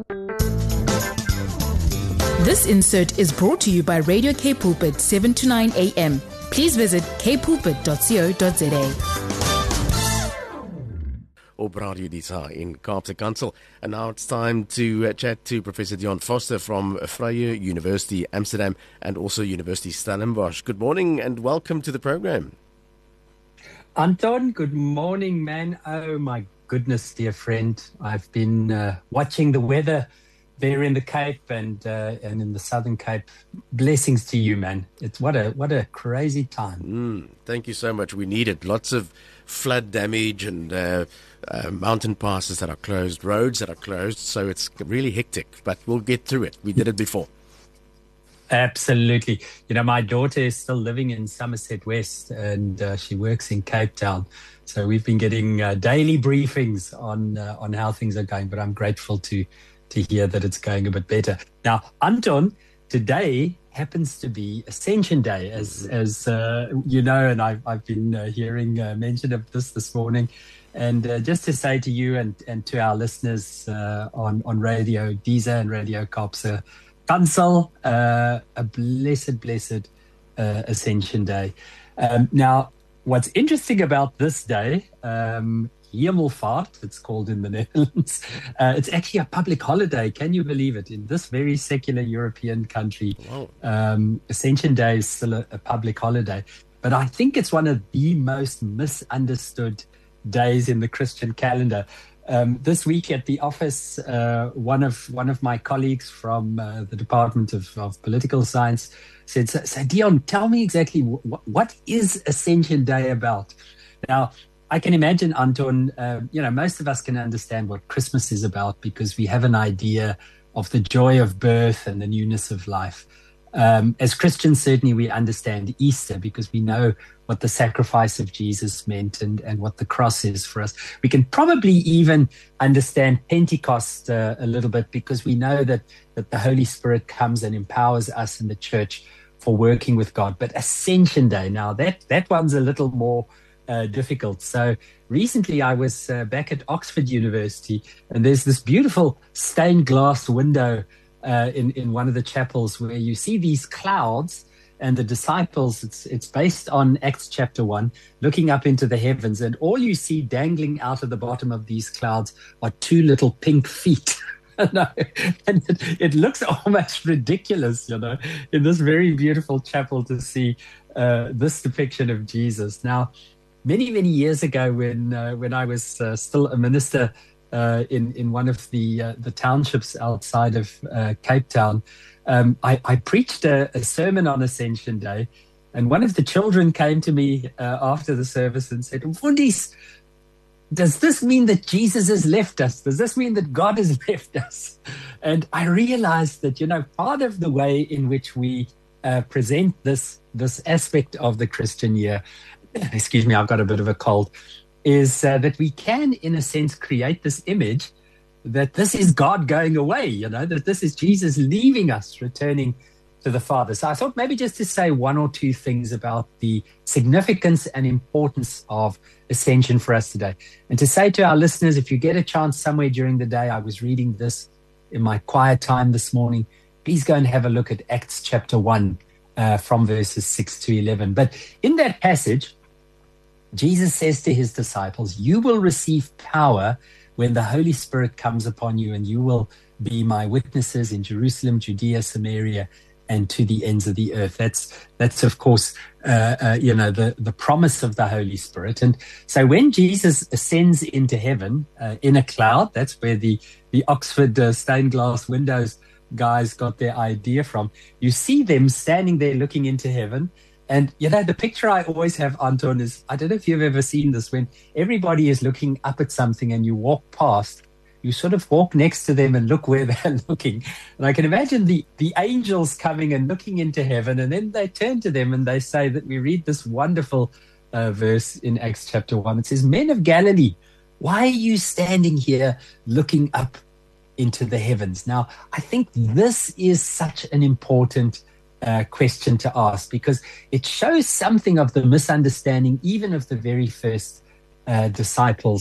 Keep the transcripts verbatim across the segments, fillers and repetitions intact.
This insert is brought to you by Radio K Pulpit, seven to nine a.m. Please visit k pulpit dot co dot za. Op Radio D S A in Kaapse Kansel. And now it's time to uh, chat to Professor Dion Foster from Vrije University Amsterdam and also University Stellenbosch. Good morning and welcome to the program. Anton, good morning, man. Oh my goodness, dear friend. I've been uh, watching the weather there in the Cape and uh, and in the Southern Cape. Blessings to you, man. It's what a what a crazy time. Mm, thank you so much. We need it. Lots of flood damage and uh, uh, mountain passes that are closed, roads that are closed. So it's really hectic, but we'll get through it. We did it before. Absolutely. You know, my daughter is still living in Somerset West and uh, she works in Cape Town. So we've been getting uh, daily briefings on uh, on how things are going, but I'm grateful to to hear that it's going a bit better. Now, Anton, today happens to be Ascension Day, as as uh, you know, and I've, I've been uh, hearing uh, mention of this this morning. And uh, just to say to you and, and to our listeners uh, on, on Radio D S A and Radio Kaapse Kansel, uh, a blessed, blessed uh, Ascension Day. Um, now, what's interesting about this day, um, Hemelvaart, it's called in the Netherlands, uh, it's actually a public holiday. Can you believe it? In this very secular European country, um, Ascension Day is still a, a public holiday. But I think it's one of the most misunderstood days in the Christian calendar. Um, this week at the office, uh, one of one of my colleagues from uh, the Department of, of Political Science said, so, so Dion, tell me exactly w- what is Ascension Day about? Now, I can imagine, Anton, uh, you know, most of us can understand what Christmas is about because we have an idea of the joy of birth and the newness of life. Um, as Christians, certainly we understand Easter because we know what the sacrifice of Jesus meant and, and what the cross is for us. We can probably even understand Pentecost uh, a little bit because we know that, that the Holy Spirit comes and empowers us in the church for working with God. But Ascension Day, now that, that one's a little more uh, difficult. So recently I was uh, back at Oxford University and there's this beautiful stained glass window Uh, in, in one of the chapels where you see these clouds and the disciples, it's it's based on Acts chapter one, looking up into the heavens, and all you see dangling out of the bottom of these clouds are two little pink feet. No, and it, it looks almost ridiculous, you know, in this very beautiful chapel to see uh, this depiction of Jesus. Now, many, many years ago when uh, when I was uh, still a minister Uh, in, in one of the uh, the townships outside of uh, Cape Town, um, I, I preached a, a sermon on Ascension Day, and one of the children came to me uh, after the service and said, Fundis, does this mean that Jesus has left us? Does this mean that God has left us? And I realized that, you know, part of the way in which we uh, present this this aspect of the Christian year, excuse me, I've got a bit of a cold, is uh, that we can, in a sense, create this image that this is God going away, you know, that this is Jesus leaving us, returning to the Father. So I thought maybe just to say one or two things about the significance and importance of Ascension for us today. And to say to our listeners, if you get a chance somewhere during the day, I was reading this in my quiet time this morning, please go and have a look at Acts chapter one uh, from verses six to eleven. But in that passage, Jesus says to his disciples, you will receive power when the Holy Spirit comes upon you, and you will be my witnesses in Jerusalem, Judea, Samaria, and to the ends of the earth. That's, that's of course, uh, uh, you know, the, the promise of the Holy Spirit. And so when Jesus ascends into heaven uh, in a cloud, that's where the, the Oxford uh, stained glass windows guys got their idea from. You see them standing there looking into heaven. And, you know, the picture I always have, Anton, is, I don't know if you've ever seen this, when everybody is looking up at something and you walk past, you sort of walk next to them and look where they're looking. And I can imagine the, the angels coming and looking into heaven, and then they turn to them and they say that we read this wonderful uh, verse in Acts chapter one. It says, men of Galilee, why are you standing here looking up into the heavens? Now, I think this is such an important Uh, question to ask, because it shows something of the misunderstanding even of the very first uh, disciples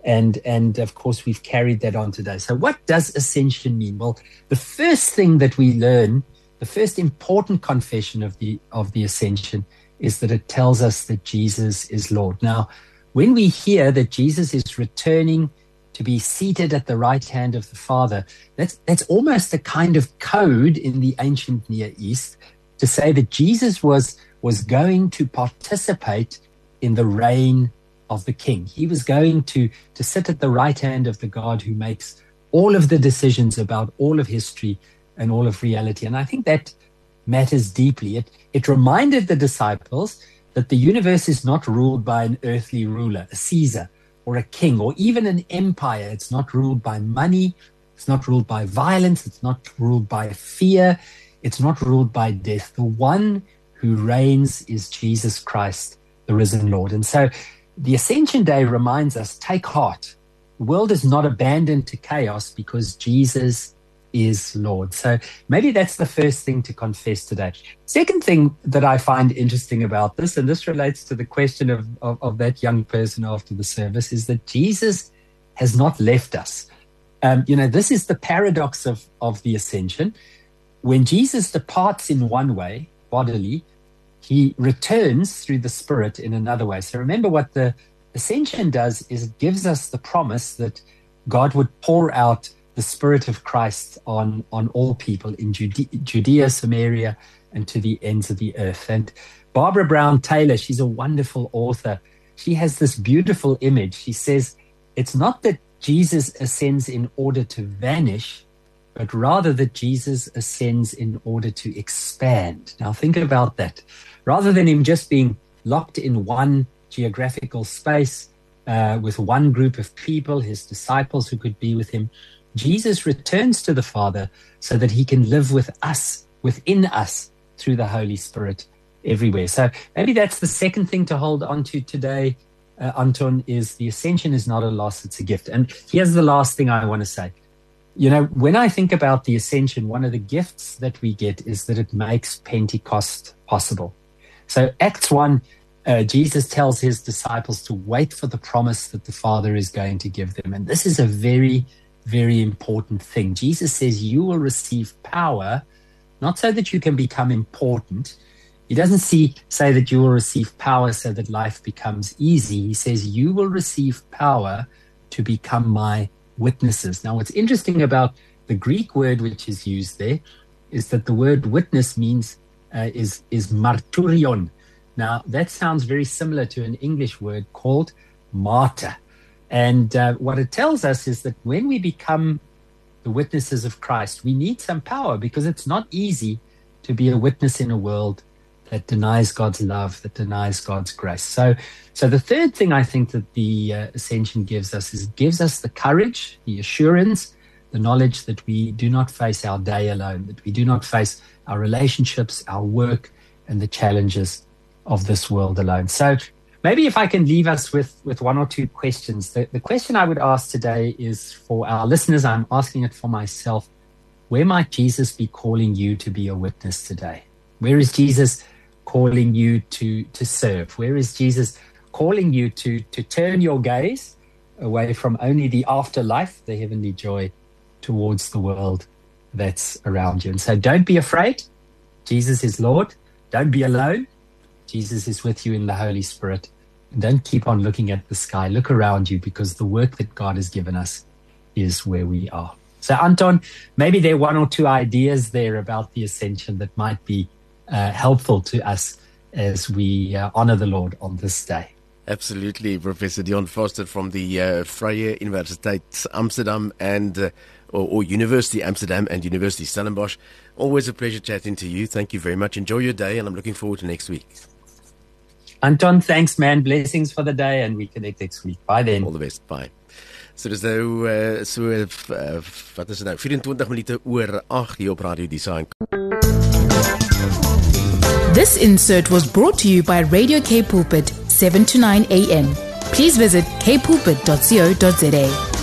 And, and of course, we've carried that on today. So what does ascension mean? Well, the first thing that we learn, the first important confession of the, of the ascension is that it tells us that Jesus is Lord. Now, when we hear that Jesus is returning to be seated at the right hand of the Father, that's, that's almost a kind of code in the ancient Near East to say that Jesus was, was going to participate in the reign of the King. He was going to, to sit at the right hand of the God who makes all of the decisions about all of history and all of reality. And I think that matters deeply. It, it reminded the disciples that the universe is not ruled by an earthly ruler, a Caesar or a king, or even an empire. It's not ruled by money. It's not ruled by violence. It's not ruled by fear. It's not ruled by death. The one who reigns is Jesus Christ, the risen Lord. And so the Ascension Day reminds us, take heart. The world is not abandoned to chaos because Jesus is Lord. So maybe that's the first thing to confess today. Second thing that I find interesting about this, and this relates to the question of, of, of that young person after the service, is that Jesus has not left us. Um, you know, this is the paradox of, of the ascension. When Jesus departs in one way, bodily, he returns through the Spirit in another way. So remember, what the ascension does is it gives us the promise that God would pour out the Spirit of Christ on, on all people in Judea, Judea, Samaria, and to the ends of the earth. And Barbara Brown Taylor, she's a wonderful author. She has this beautiful image. She says, it's not that Jesus ascends in order to vanish, but rather that Jesus ascends in order to expand. Now think about that. Rather than him just being locked in one geographical space uh, with one group of people, his disciples who could be with him, Jesus returns to the Father so that he can live with us, within us, through the Holy Spirit everywhere. So maybe that's the second thing to hold on to today, uh, Anton, is the ascension is not a loss, it's a gift. And here's the last thing I want to say. You know, when I think about the ascension, one of the gifts that we get is that it makes Pentecost possible. So Acts one, uh, Jesus tells his disciples to wait for the promise that the Father is going to give them. And this is a very very important thing. Jesus says you will receive power, not so that you can become important. He doesn't see, say that you will receive power so that life becomes easy. He says you will receive power to become my witnesses. Now, what's interesting about the Greek word which is used there is that the word witness means uh, is, is marturion. Now, that sounds very similar to an English word called martyr. And uh, what it tells us is that when we become the witnesses of Christ, we need some power, because it's not easy to be a witness in a world that denies God's love, that denies God's grace. So, so the third thing I think that the uh, ascension gives us is it gives us the courage, the assurance, the knowledge that we do not face our day alone, that we do not face our relationships, our work, and the challenges of this world alone. So maybe if I can leave us with, with one or two questions. The, the question I would ask today is for our listeners. I'm asking it for myself. Where might Jesus be calling you to be a witness today? Where is Jesus calling you to, to serve? Where is Jesus calling you to, to turn your gaze away from only the afterlife, the heavenly joy, towards the world that's around you? And so don't be afraid. Jesus is Lord. Don't be alone. Jesus is with you in the Holy Spirit. And don't keep on looking at the sky. Look around you, because the work that God has given us is where we are. So, Anton, maybe there are one or two ideas there about the ascension that might be uh, helpful to us as we uh, honor the Lord on this day. Absolutely, Professor Dion Foster from the uh, Vrije Universiteit Amsterdam and uh, or, or University Amsterdam and University Stellenbosch. Always a pleasure chatting to you. Thank you very much. Enjoy your day, and I'm looking forward to next week. Anton, thanks man. Blessings for the day, and we connect next week. Bye then. All the best. Bye. So dis nou uh, so uh, wat is dit nou vyf-en-twintig minute oor agt hier op Radio Design. This insert was brought to you by Radio K Pulpit, seven to nine a.m. Please visit k pulpit dot co dot za.